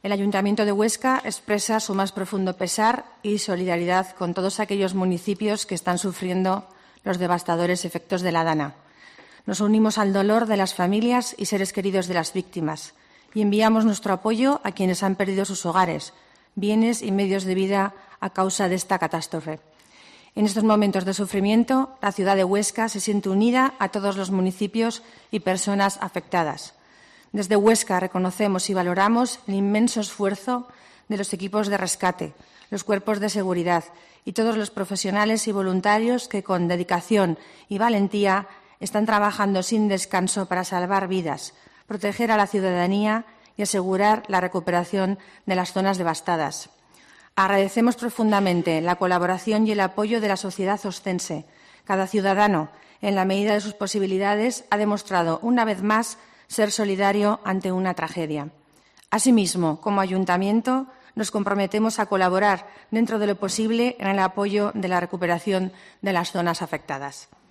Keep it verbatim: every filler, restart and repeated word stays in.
El Ayuntamiento de Huesca expresa su más profundo pesar y solidaridad con todos aquellos municipios que están sufriendo los devastadores efectos de la Dana. Nos unimos al dolor de las familias y seres queridos de las víctimas y enviamos nuestro apoyo a quienes han perdido sus hogares, bienes y medios de vida a causa de esta catástrofe. En estos momentos de sufrimiento, la ciudad de Huesca se siente unida a todos los municipios y personas afectadas. Desde Huesca reconocemos y valoramos el inmenso esfuerzo de los equipos de rescate, los cuerpos de seguridad y todos los profesionales y voluntarios que, con dedicación y valentía, están trabajando sin descanso para salvar vidas, proteger a la ciudadanía y asegurar la recuperación de las zonas devastadas. Agradecemos profundamente la colaboración y el apoyo de la sociedad oscense. Cada ciudadano, en la medida de sus posibilidades, ha demostrado una vez más ser solidario ante una tragedia. Asimismo, como Ayuntamiento, nos comprometemos a colaborar dentro de lo posible en el apoyo de la recuperación de las zonas afectadas.